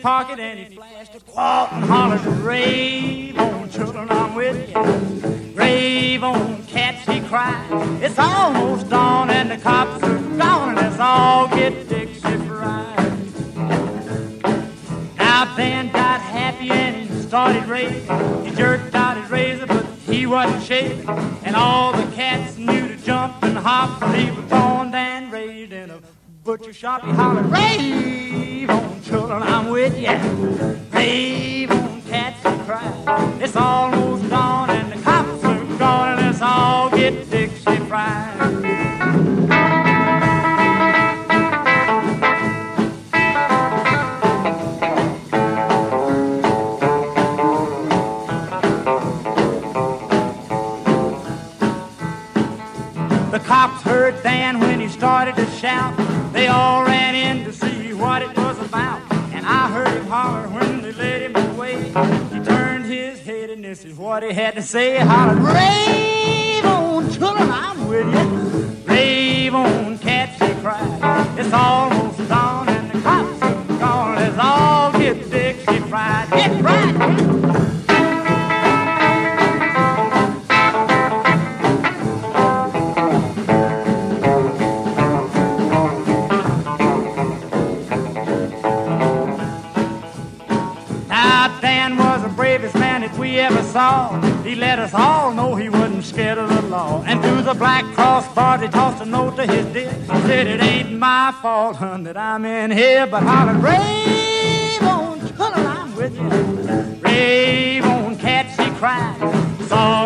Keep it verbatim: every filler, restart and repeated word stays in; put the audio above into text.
pocket and he flashed a quart and hollered, rave on, children, I'm with you. Rave on, cats, he cried. It's almost dawn and the cops are gone and let's all get Dixie fried. Now Dan got happy and he started raving. He jerked out his razor but he wasn't shaving. And all the cats knew to jump and hop, for he was born and raised in a butcher shop. He hollered, rave on, children, I'm with ya. Rave on, cats, he cried. It's almost dawn and the cops are gone and let's all get Dixie fried. The cops heard Dan when he started to shout. They all ran in to see what it was about. And I heard him holler when they led him away. He turned his head and this is what he had to say. He hollered, rave on, children, I'm with you. Rave on, cats, he cried. It's almost dawn and the cops are gone. Let's all get Dixie fried. Get fried. Dan was the bravest man that we ever saw. He let us all know he wasn't scared of the law. And through the Black Cross bars he tossed a note to his dear. He said, it ain't my fault, hun, that I'm in here, but hollered, rave on, children, I'm with you. Rave on, cats, he cried. It's all